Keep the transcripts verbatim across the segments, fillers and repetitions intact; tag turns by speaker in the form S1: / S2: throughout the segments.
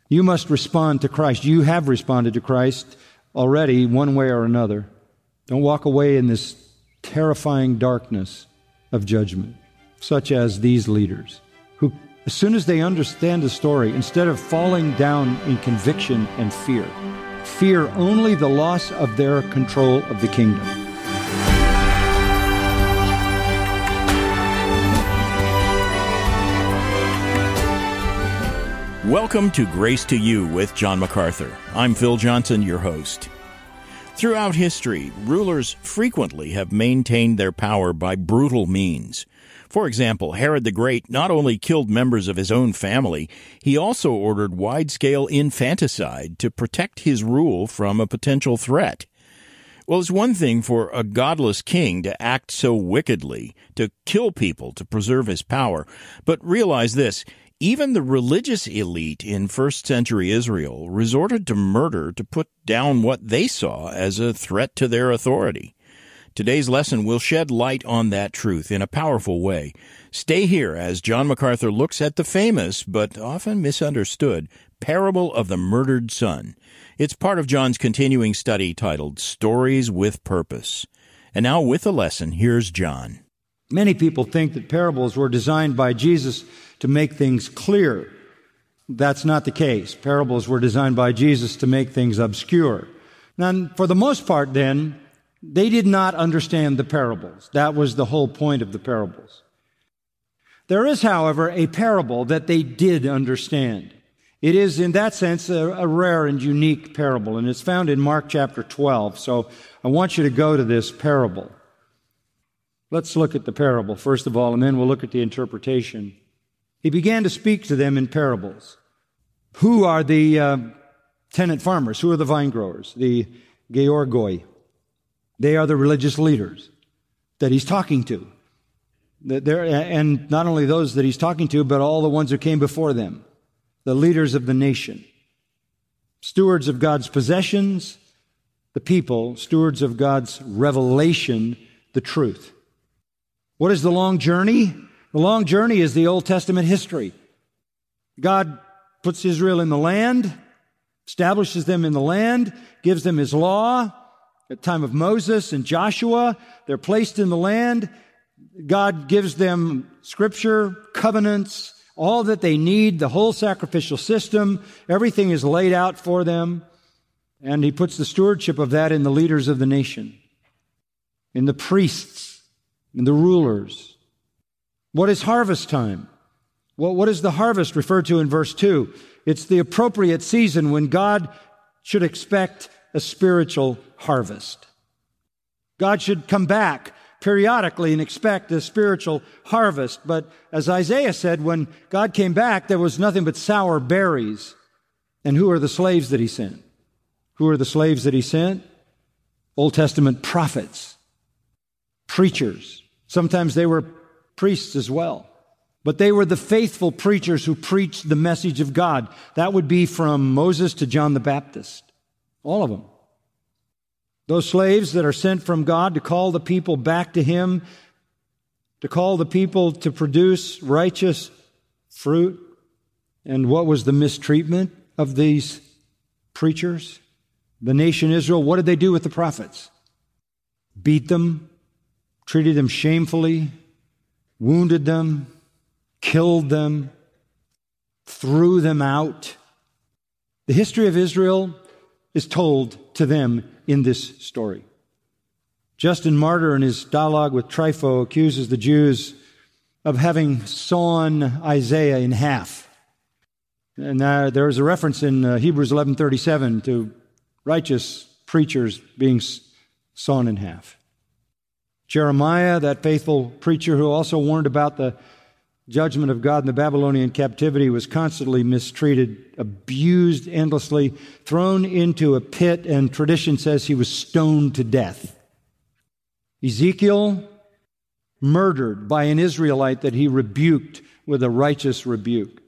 S1: You must respond to Christ. You have responded to Christ already, one way or another. Don't walk away in this terrifying darkness of judgment, such as these leaders, who, as soon as they understand the story, instead of falling down in conviction and fear, fear only the loss of their control of the kingdom.
S2: Welcome to Grace to You with John MacArthur. I'm Phil Johnson, your host. Throughout history, rulers frequently have maintained their power by brutal means. For example, Herod the Great not only killed members of his own family, he also ordered wide-scale infanticide to protect his rule from a potential threat. Well, it's one thing for a godless king to act so wickedly, to kill people to preserve his power, but realize this: even the religious elite in first century Israel resorted to murder to put down what they saw as a threat to their authority. Today's lesson will shed light on that truth in a powerful way. Stay here as John MacArthur looks at the famous, but often misunderstood, parable of the murdered son. It's part of John's continuing study titled Stories with Purpose. And now with the lesson, here's John.
S1: Many people think that parables were designed by Jesus to make things clear. That's not the case. Parables were designed by Jesus to make things obscure. And for the most part, then, they did not understand the parables. That was the whole point of the parables. There is, however, a parable that they did understand. It is, in that sense, a, a rare and unique parable, and it's found in Mark chapter twelve. So I want you to go to this parable. Let's look at the parable, first of all, and then we'll look at the interpretation. He began to speak to them in parables. Who are the uh, tenant farmers? Who are the vine growers? The georgoi. They are the religious leaders that he's talking to. They're, and not only those that he's talking to, but all the ones who came before them. The leaders of the nation. Stewards of God's possessions, the people. Stewards of God's revelation, the truth. What is the long journey? The long journey is the Old Testament history. God puts Israel in the land, establishes them in the land, gives them His law. At the time of Moses and Joshua, they're placed in the land. God gives them Scripture, covenants, all that they need, the whole sacrificial system. Everything is laid out for them. And He puts the stewardship of that in the leaders of the nation, in the priests, in the rulers. What is harvest time? Well, what is the harvest referred to in verse two? It's the appropriate season when God should expect a spiritual harvest. God should come back periodically and expect a spiritual harvest. But as Isaiah said, when God came back, there was nothing but sour berries. And who are the slaves that He sent? Who are the slaves that He sent? Old Testament prophets, preachers. Sometimes they were priests as well. But they were the faithful preachers who preached the message of God. That would be from Moses to John the Baptist. All of them. Those slaves that are sent from God to call the people back to Him, to call the people to produce righteous fruit. And what was the mistreatment of these preachers? The nation Israel, what did they do with the prophets? Beat them, treated them shamefully, wounded them, killed them, threw them out. The history of Israel is told to them in this story. Justin Martyr, in his dialogue with Trypho, accuses the Jews of having sawn Isaiah in half. And uh, there is a reference in uh, Hebrews eleven thirty-seven to righteous preachers being sawn in half. Jeremiah, that faithful preacher who also warned about the judgment of God in the Babylonian captivity, was constantly mistreated, abused endlessly, thrown into a pit, and tradition says he was stoned to death. Ezekiel, murdered by an Israelite that he rebuked with a righteous rebuke.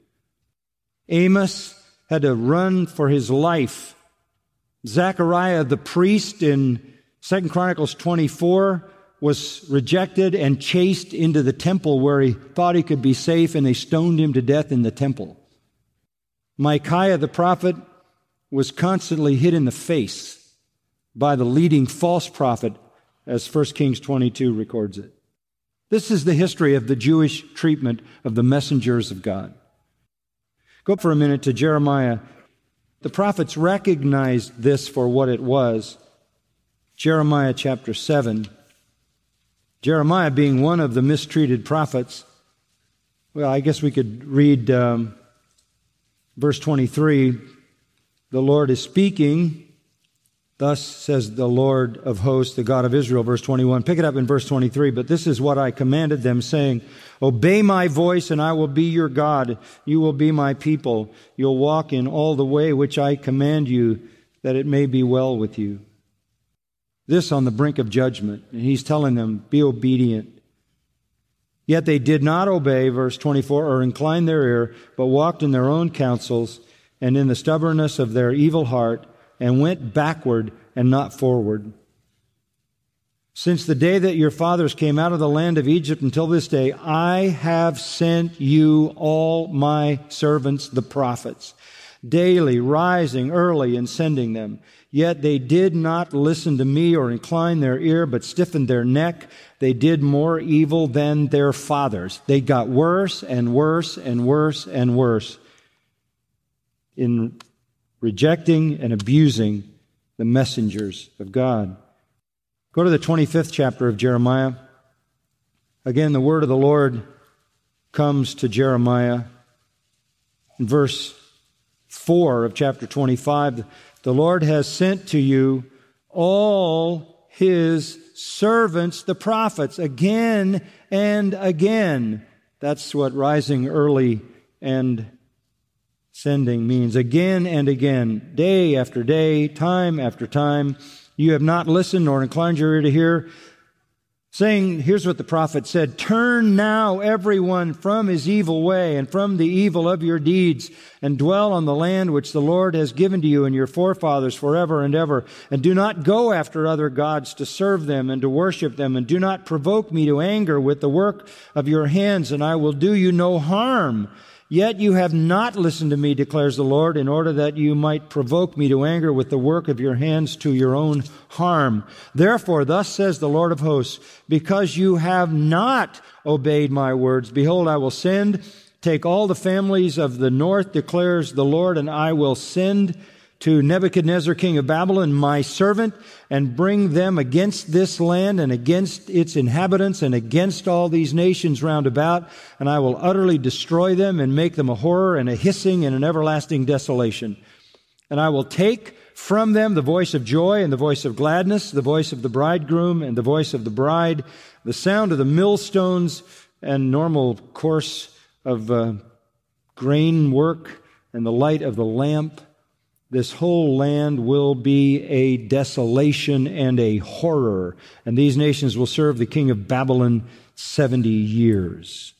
S1: Amos had to run for his life. Zechariah, the priest, in Second Chronicles twenty-four, was rejected and chased into the temple where he thought he could be safe, and they stoned him to death in the temple. Micaiah the prophet was constantly hit in the face by the leading false prophet, as First Kings twenty-two records it. This is the history of the Jewish treatment of the messengers of God. Go for a minute to Jeremiah. The prophets recognized this for what it was. Jeremiah chapter seven. Jeremiah being one of the mistreated prophets. Well, I guess we could read um, verse twenty-three. The Lord is speaking. Thus says the Lord of hosts, the God of Israel, verse twenty-one. Pick it up in verse twenty-three. But this is what I commanded them, saying, obey my voice, and I will be your God. You will be my people. You'll walk in all the way which I command you, that it may be well with you. This on the brink of judgment. And he's telling them, be obedient. Yet they did not obey, verse twenty-four, or incline their ear, but walked in their own counsels, and in the stubbornness of their evil heart, and went backward and not forward. Since the day that your fathers came out of the land of Egypt until this day, I have sent you all my servants, the prophets, daily rising early and sending them. Yet they did not listen to me or incline their ear, but stiffened their neck. They did more evil than their fathers. They got worse and worse and worse and worse in rejecting and abusing the messengers of God. Go to the twenty-fifth chapter of Jeremiah. Again, the word of the Lord comes to Jeremiah. In verse four of chapter twenty-five, the Lord has sent to you all His servants, the prophets, again and again. That's what rising early and sending means. Again and again, day after day, time after time. You have not listened nor inclined your ear to hear. Saying, here's what the prophet said, turn now everyone from his evil way and from the evil of your deeds, and dwell on the land which the Lord has given to you and your forefathers forever and ever. And do not go after other gods to serve them and to worship them, and do not provoke me to anger with the work of your hands, and I will do you no harm. Yet you have not listened to me, declares the Lord, in order that you might provoke me to anger with the work of your hands to your own harm. Therefore, thus says the Lord of hosts, because you have not obeyed my words, behold, I will send, take all the families of the north, declares the Lord, and I will send to Nebuchadnezzar, king of Babylon, my servant, and bring them against this land and against its inhabitants and against all these nations round about, and I will utterly destroy them and make them a horror and a hissing and an everlasting desolation. And I will take from them the voice of joy and the voice of gladness, the voice of the bridegroom and the voice of the bride, the sound of the millstones and normal course of uh, grain work and the light of the lamp. This whole land will be a desolation and a horror, and these nations will serve the king of Babylon seventy years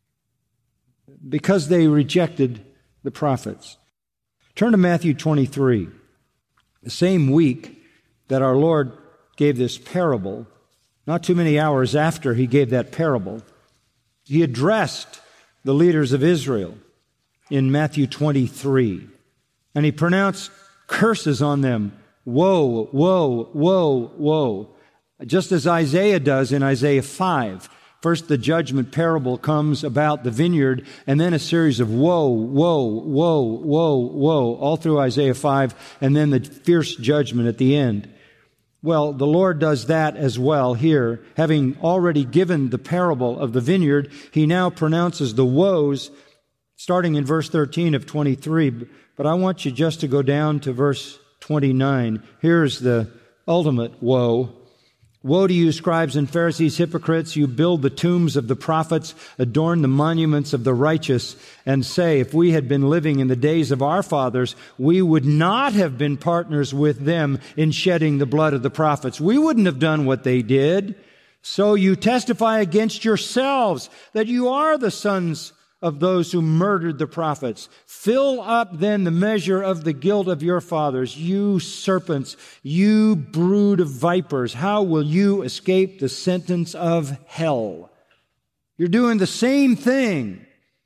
S1: because they rejected the prophets. Turn to Matthew twenty-three. The same week that our Lord gave this parable, not too many hours after he gave that parable, he addressed the leaders of Israel in Matthew twenty-three. And he pronounced curses on them. Woe, woe, woe, woe. Just as Isaiah does in Isaiah five. First, the judgment parable comes about the vineyard, and then a series of woe, woe, woe, woe, woe, all through Isaiah five, and then the fierce judgment at the end. Well, the Lord does that as well here. Having already given the parable of the vineyard, he now pronounces the woes, starting in verse thirteen of twenty-three. But I want you just to go down to verse twenty-nine. Here's the ultimate woe. Woe to you, scribes and Pharisees, hypocrites! You build the tombs of the prophets, adorn the monuments of the righteous, and say, if we had been living in the days of our fathers, we would not have been partners with them in shedding the blood of the prophets. We wouldn't have done what they did. So you testify against yourselves that you are the sons of those who murdered the prophets. Fill up then the measure of the guilt of your fathers, you serpents, you brood of vipers. How will you escape the sentence of hell? You're doing the same thing.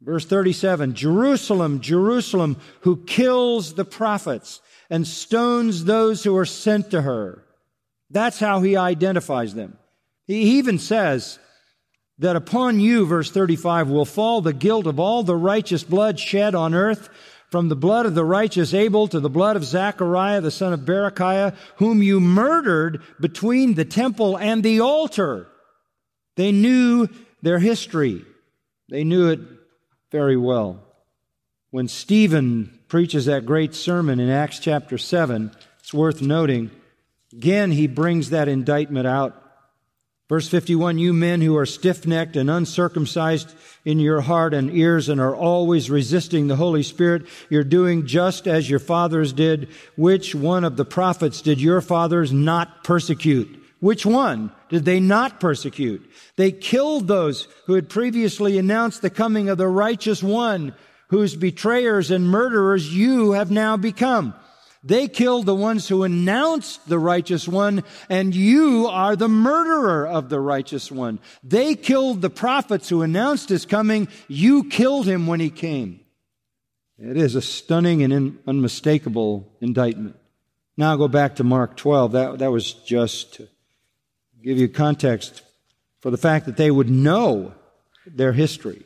S1: Verse thirty-seven, Jerusalem, Jerusalem, who kills the prophets and stones those who are sent to her. That's how he identifies them. He even says that upon you, verse thirty-five, will fall the guilt of all the righteous blood shed on earth, from the blood of the righteous Abel to the blood of Zechariah, the son of Berechiah, whom you murdered between the temple and the altar. They knew their history. They knew it very well. When Stephen preaches that great sermon in Acts chapter seven, it's worth noting, again, he brings that indictment out. Verse fifty-one, you men who are stiff-necked and uncircumcised in your heart and ears and are always resisting the Holy Spirit, you're doing just as your fathers did. Which one of the prophets did your fathers not persecute? Which one did they not persecute? They killed those who had previously announced the coming of the righteous one, whose betrayers and murderers you have now become. They killed the ones who announced the righteous one, and you are the murderer of the righteous one. They killed the prophets who announced his coming. You killed him when he came. It is a stunning and unmistakable indictment. Now I'll go back to Mark twelve. That, that was just to give you context for the fact that they would know their history.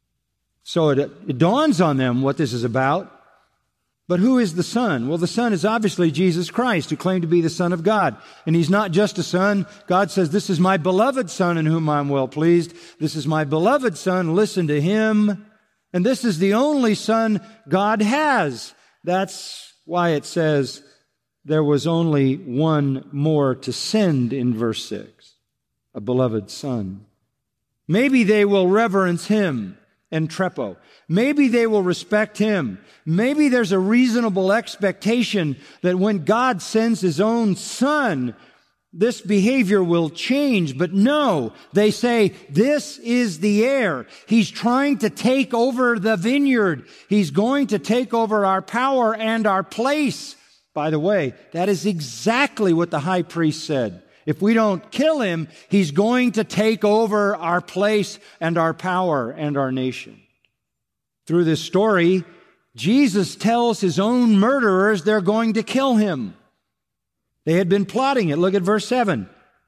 S1: So it, it dawns on them what this is about. But who is the Son? Well, the Son is obviously Jesus Christ, who claimed to be the Son of God. And he's not just a son. God says, this is my beloved Son in whom I'm well pleased. This is my beloved Son. Listen to him. And this is the only Son God has. That's why it says there was only one more to send in verse six, a beloved Son. Maybe they will reverence him and trepo. Maybe they will respect him. Maybe there's a reasonable expectation that when God sends his own Son, this behavior will change. But no, they say, this is the heir. He's trying to take over the vineyard. He's going to take over our power and our place. By the way, that is exactly what the high priest said. If we don't kill him, he's going to take over our place and our power and our nation. Through this story, Jesus tells his own murderers they're going to kill him. They had been plotting it. Look at verse seven.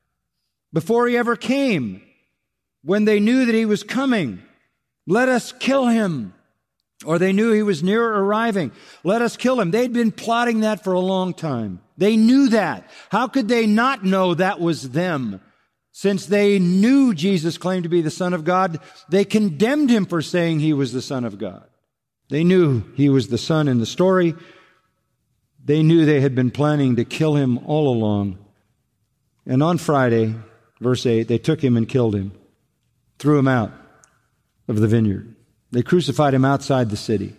S1: Before he ever came, when they knew that he was coming, let us kill him. Or they knew he was near arriving. Let us kill him. They'd been plotting that for a long time. They knew that. How could they not know that was them? Since they knew Jesus claimed to be the Son of God, they condemned him for saying he was the Son of God. They knew he was the Son in the story. They knew they had been planning to kill him all along. And on Friday, verse eight, they took him and killed him, threw him out of the vineyard. They crucified him outside the city.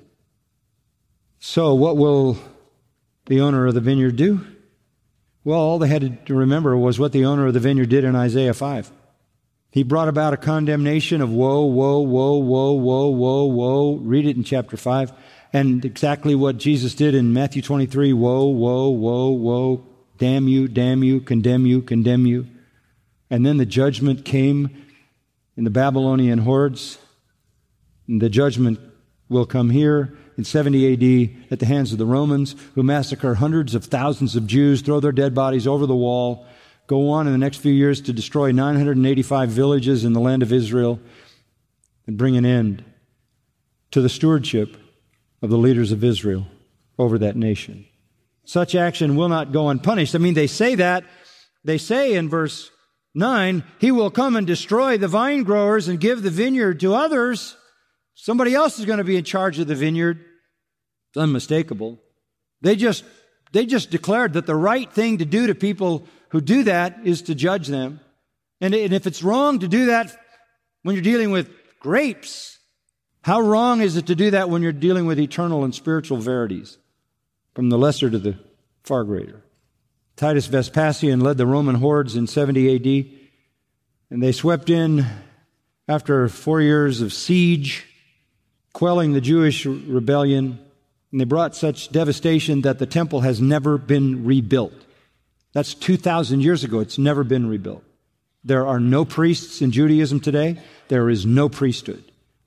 S1: So what will the owner of the vineyard do? Well, all they had to remember was what the owner of the vineyard did in Isaiah five. He brought about a condemnation of woe, woe, woe, woe, woe, woe, woe. Read it in chapter five. And exactly what Jesus did in Matthew twenty-three. Woe, woe, woe, woe. Damn you, damn you, condemn you, condemn you. And then the judgment came in the Babylonian hordes. And the judgment will come here in seventy A D at the hands of the Romans, who massacre hundreds of thousands of Jews, throw their dead bodies over the wall, go on in the next few years to destroy nine hundred eighty-five villages in the land of Israel, and bring an end to the stewardship of the leaders of Israel over that nation. Such action will not go unpunished. I mean, they say that. They say in verse nine, he will come and destroy the vine growers and give the vineyard to others. Somebody else is going to be in charge of the vineyard. It's unmistakable. They just, they just declared that the right thing to do to people who do that is to judge them. And if it's wrong to do that when you're dealing with grapes, how wrong is it to do that when you're dealing with eternal and spiritual verities, from the lesser to the far greater? Titus Vespasian led the Roman hordes in seventy A D, and they swept in after four years of siege, quelling the Jewish rebellion, and they brought such devastation that the temple has never been rebuilt. That's two thousand years ago. It's never been rebuilt. There are no priests in Judaism today. There is no priesthood.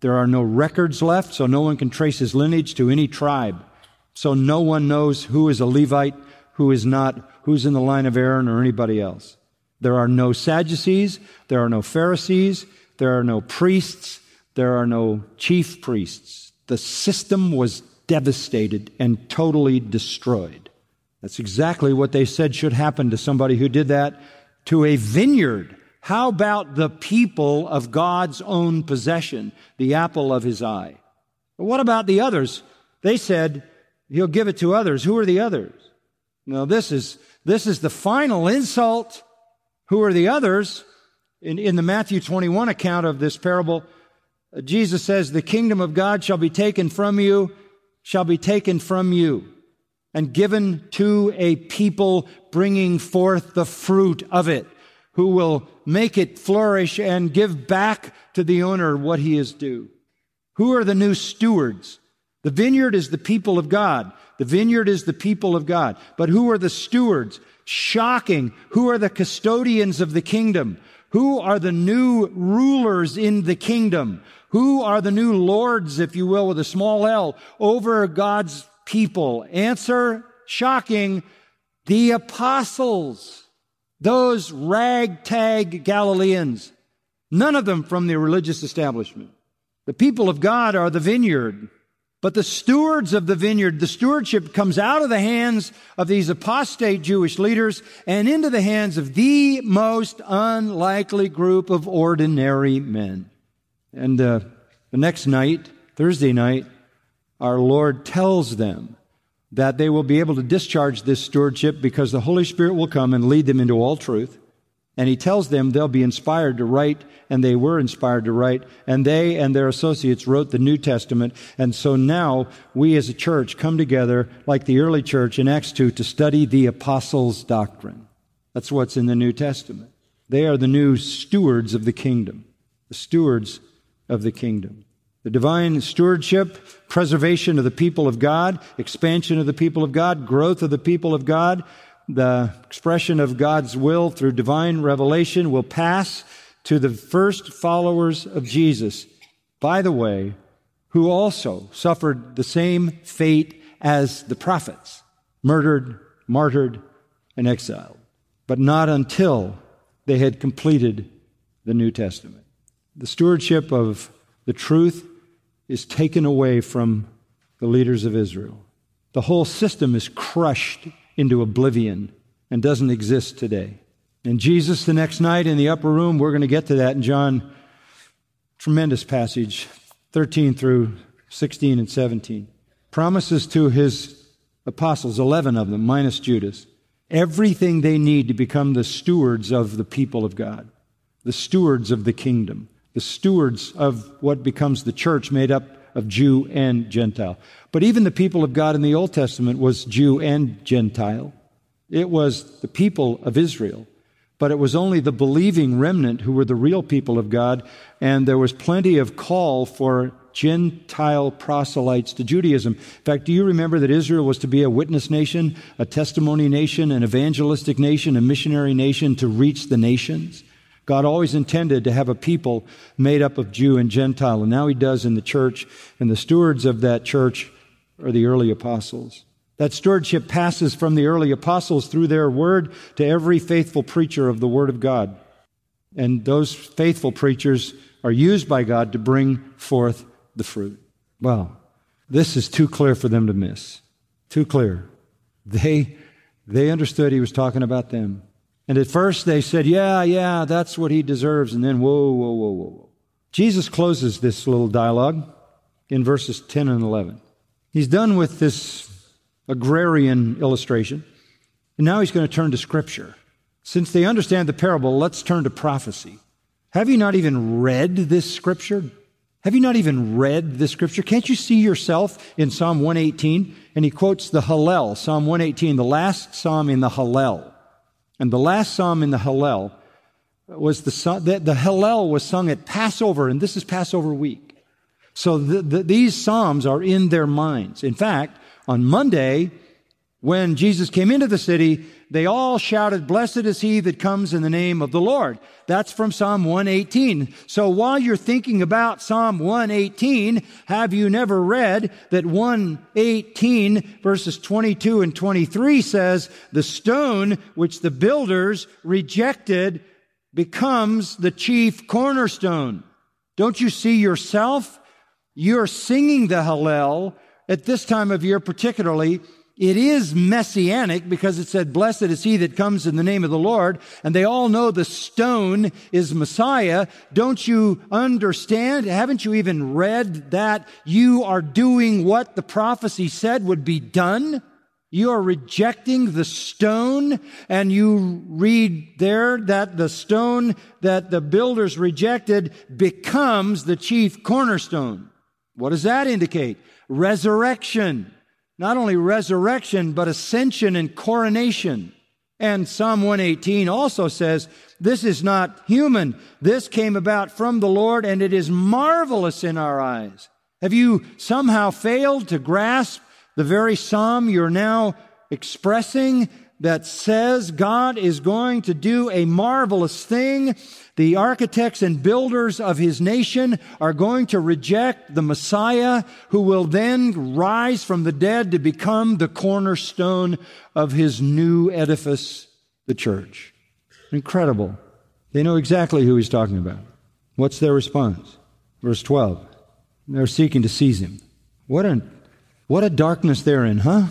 S1: There are no records left, so no one can trace his lineage to any tribe. So no one knows who is a Levite, who is not, who's in the line of Aaron or anybody else. There are no Sadducees, there are no Pharisees, there are no priests, there are no chief priests. The system was devastated and totally destroyed. That's exactly what they said should happen to somebody who did that to a vineyard. How about the people of God's own possession, the apple of his eye? But what about the others? They said, he'll give it to others. Who are the others? Now, this is, this is the final insult. Who are the others? In, in the Matthew twenty-one account of this parable, Jesus says, the kingdom of God shall be taken from you, shall be taken from you, and given to a people bringing forth the fruit of it, who will make it flourish and give back to the owner what he is due. Who are the new stewards? The vineyard is the people of God. The vineyard is the people of God. But who are the stewards? Shocking. Who are the custodians of the kingdom? Who are the new rulers in the kingdom? Who are the new lords, if you will, with a small L, over God's people? Answer, shocking, the apostles. Those ragtag Galileans. None of them from the religious establishment. The people of God are the vineyard. But the stewards of the vineyard, the stewardship comes out of the hands of these apostate Jewish leaders and into the hands of the most unlikely group of ordinary men. And uh, the next night, Thursday night, our Lord tells them that they will be able to discharge this stewardship because the Holy Spirit will come and lead them into all truth. And he tells them they'll be inspired to write, and they were inspired to write, and they and their associates wrote the New Testament. And so now we as a church come together like the early church in Acts two to study the apostles' doctrine. That's what's in the New Testament. They are the new stewards of the kingdom, the stewards of the kingdom. The divine stewardship, preservation of the people of God, expansion of the people of God, growth of the people of God, the expression of God's will through divine revelation will pass to the first followers of Jesus, by the way, who also suffered the same fate as the prophets, murdered, martyred, and exiled, but not until they had completed the New Testament. The stewardship of the truth is taken away from the leaders of Israel. The whole system is crushed into oblivion and doesn't exist today. And Jesus, the next night in the upper room, we're going to get to that in John, tremendous passage, thirteen through sixteen and seventeen, promises to his apostles, eleven of them, minus Judas, everything they need to become the stewards of the people of God, the stewards of the kingdom, the stewards of what becomes the church made up of Jew and Gentile. But even the people of God in the Old Testament was Jew and Gentile. It was the people of Israel, but it was only the believing remnant who were the real people of God, and there was plenty of call for Gentile proselytes to Judaism. In fact, do you remember that Israel was to be a witness nation, a testimony nation, an evangelistic nation, a missionary nation to reach the nations? God always intended to have a people made up of Jew and Gentile, and now he does in the church, and the stewards of that church are the early apostles. That stewardship passes from the early apostles through their word to every faithful preacher of the Word of God. And those faithful preachers are used by God to bring forth the fruit. Well, this is too clear for them to miss. Too clear. They, they understood he was talking about them. And at first they said, yeah, yeah, that's what he deserves. And then, whoa, whoa, whoa, whoa, whoa. Jesus closes this little dialogue in verses ten and eleven. He's done with this agrarian illustration. And now he's going to turn to Scripture. Since they understand the parable, let's turn to prophecy. Have you not even read this Scripture? Have you not even read this Scripture? Can't you see yourself in Psalm one eighteen? And he quotes the Hallel, Psalm one eighteen, the last psalm in the Hallel. And the last psalm in the Hallel was the, the, the Hallel was sung at Passover, and this is Passover week. So the, the, these psalms are in their minds. In fact, on Monday, When Jesus came into the city, they all shouted, "Blessed is he that comes in the name of the Lord." That's from Psalm one eighteen. So while you're thinking about Psalm one eighteen, have you never read that one eighteen verses twenty-two and twenty-three says, "The stone which the builders rejected becomes the chief cornerstone"? Don't you see yourself? You're singing the Hallel at this time of year particularly. It is messianic because it said, "Blessed is he that comes in the name of the Lord." And they all know the stone is Messiah. Don't you understand? Haven't you even read that you are doing what the prophecy said would be done? You are rejecting the stone, and you read there that the stone that the builders rejected becomes the chief cornerstone. What does that indicate? Resurrection. Not only resurrection, but ascension and coronation. And Psalm one eighteen also says, this is not human. This came about from the Lord, and it is marvelous in our eyes. Have you somehow failed to grasp the very psalm you're now expressing that says God is going to do a marvelous thing? The architects and builders of his nation are going to reject the Messiah, who will then rise from the dead to become the cornerstone of his new edifice, the church. Incredible. They know exactly who he's talking about. What's their response? Verse twelve. They're seeking to seize him. What a, what a darkness they're in, huh?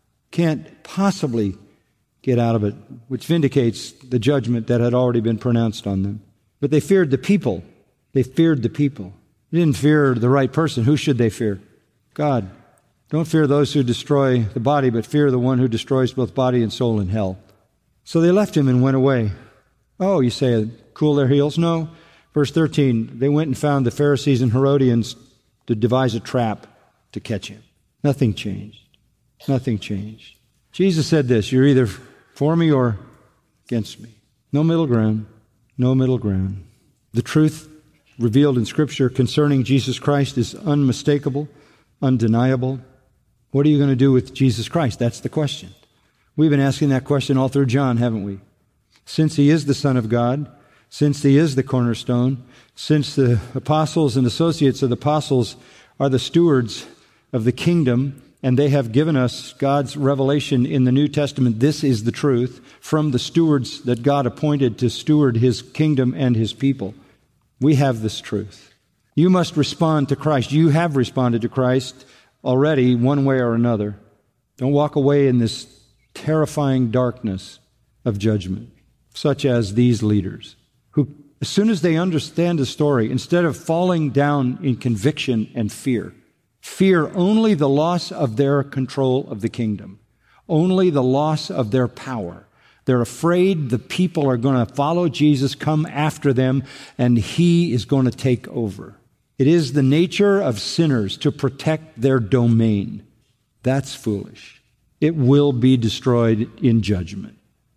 S1: Can't possibly get out of it, which vindicates the judgment that had already been pronounced on them. But they feared the people. They feared the people. They didn't fear the right person. Who should they fear? God. Don't fear those who destroy the body, but fear the one who destroys both body and soul in hell. So they left him and went away. Oh, you say, cool their heels? No. Verse thirteen, they went and found the Pharisees and Herodians to devise a trap to catch him. Nothing changed. Nothing changed. Jesus said this, you're either for me or against me. No middle ground. No middle ground. The truth revealed in Scripture concerning Jesus Christ is unmistakable, undeniable. What are you going to do with Jesus Christ? That's the question. We've been asking that question all through John, haven't we? Since he is the Son of God, since he is the cornerstone, since the apostles and associates of the apostles are the stewards of the kingdom, and they have given us God's revelation in the New Testament. This is the truth from the stewards that God appointed to steward his kingdom and his people. We have this truth. You must respond to Christ. You have responded to Christ already one way or another. Don't walk away in this terrifying darkness of judgment, such as these leaders, who, as soon as they understand the story, instead of falling down in conviction and fear, fear only the loss of their control of the kingdom, only the loss of their power. They're afraid the people are going to follow Jesus, come after them, and he is going to take over. It is the nature of sinners to protect their domain. That's foolish. It will be destroyed in judgment.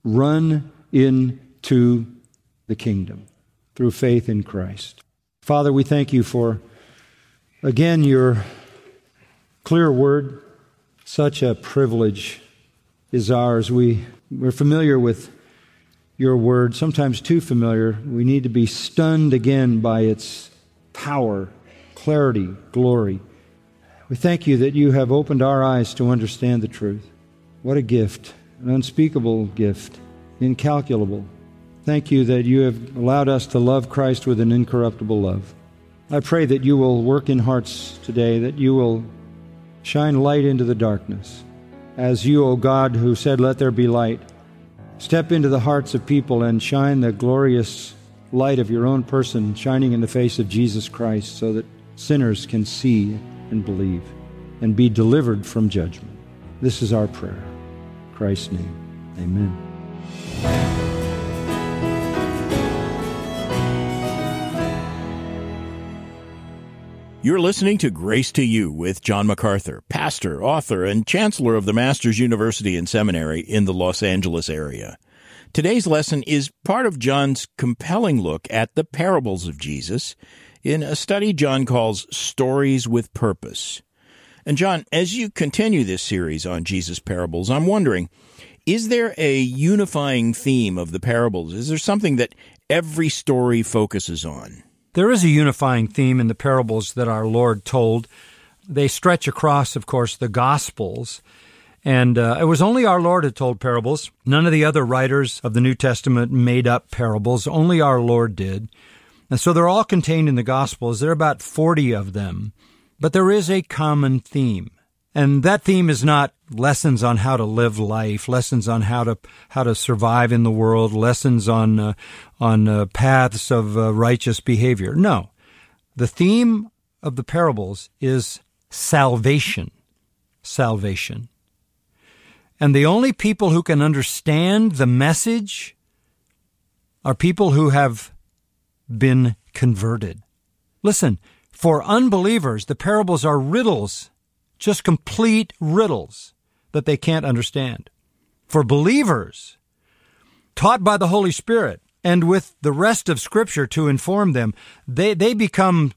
S1: Run into the kingdom through faith in Christ. Father, we thank you for, again, your clear word. Such a privilege is ours. We, we're familiar with your word, sometimes too familiar. We need to be stunned again by its power, clarity, glory. We thank you that you have opened our eyes to understand the truth. What a gift, an unspeakable gift, incalculable. Thank you that you have allowed us to love Christ with an incorruptible love. I pray that you will work in hearts today, that you will shine light into the darkness. As you, O God, who said, let there be light, step into the hearts of people and shine the glorious light of your own person shining in the face of Jesus Christ so that sinners can see and believe and be delivered from judgment. This is our prayer. In Christ's name, amen.
S2: You're listening to Grace to You with John MacArthur, pastor, author, and chancellor of the Masters University and Seminary in the Los Angeles area. Today's lesson is part of John's compelling look at the parables of Jesus in a study John calls Stories with Purpose. And John, as you continue this series on Jesus parables, I'm wondering, is there a unifying theme of the parables? Is there something that every story focuses on?
S1: There is a unifying theme in the parables that our Lord told. They stretch across, of course, the Gospels. And uh, it was only our Lord who told parables. None of the other writers of the New Testament made up parables. Only our Lord did. And so they're all contained in the Gospels. There are about forty of them. But there is a common theme. And that theme is not lessons on how to live life, lessons on how to how to survive in the world, lessons on uh, on uh, paths of uh, righteous behavior. No. The theme of the parables is salvation. Salvation. And the only people who can understand the message are people who have been converted. Listen, for unbelievers, the parables are riddles, just complete riddles that they can't understand. For believers, taught by the Holy Spirit and with the rest of Scripture to inform them, they, they become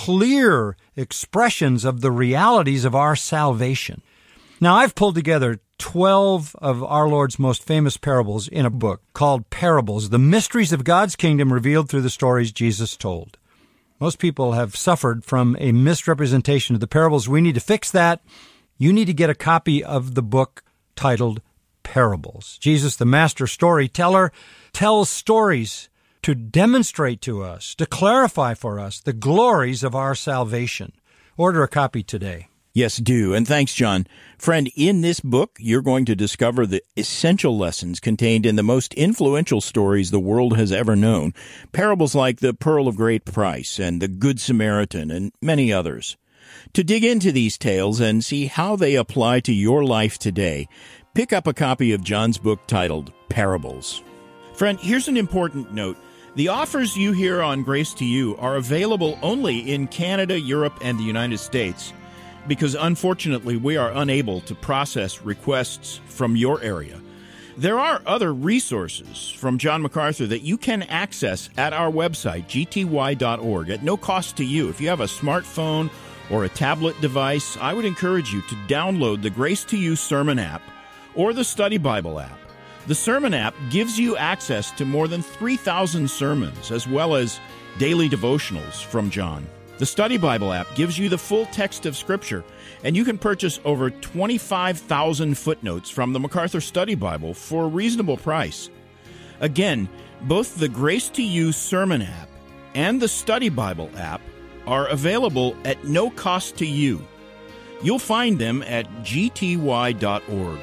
S1: clear expressions of the realities of our salvation. Now, I've pulled together twelve of our Lord's most famous parables in a book called Parables, The Mysteries of God's Kingdom Revealed Through the Stories Jesus Told. Most people have suffered from a misrepresentation of the parables. We need to fix that. You need to get a copy of the book titled Parables. Jesus, the master storyteller, tells stories to demonstrate to us, to clarify for us the glories of our salvation. Order a copy today.
S2: Yes, do. And thanks, John. Friend, in this book, you're going to discover the essential lessons contained in the most influential stories the world has ever known. Parables like the Pearl of Great Price and the Good Samaritan and many others. To dig into these tales and see how they apply to your life today, pick up a copy of John's book titled Parables. Friend, here's an important note. The offers you hear on Grace to You are available only in Canada, Europe, and the United States, because unfortunately we are unable to process requests from your area. There are other resources from John MacArthur that you can access at our website, g t y dot org, at no cost to you. If you have a smartphone or a tablet device, I would encourage you to download the Grace to You Sermon app or the Study Bible app. The Sermon app gives you access to more than three thousand sermons, as well as daily devotionals from John. The Study Bible app gives you the full text of Scripture, and you can purchase over twenty-five thousand footnotes from the MacArthur Study Bible for a reasonable price. Again, both the Grace to You Sermon app and the Study Bible app are available at no cost to you. You'll find them at g t y dot org.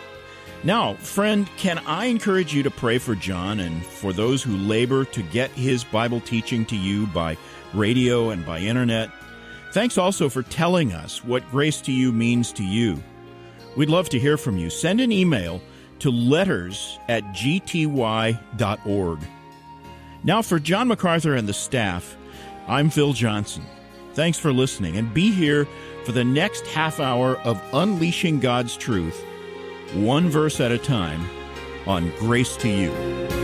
S2: Now, friend, can I encourage you to pray for John and for those who labor to get his Bible teaching to you by radio and by internet? Thanks also for telling us what Grace to You means to you. We'd love to hear from you. Send an email to letters at g t y dot org. Now, for John MacArthur and the staff, I'm Phil Johnson. Thanks for listening, and be here for the next half hour of Unleashing God's Truth, one verse at a time, on Grace to You.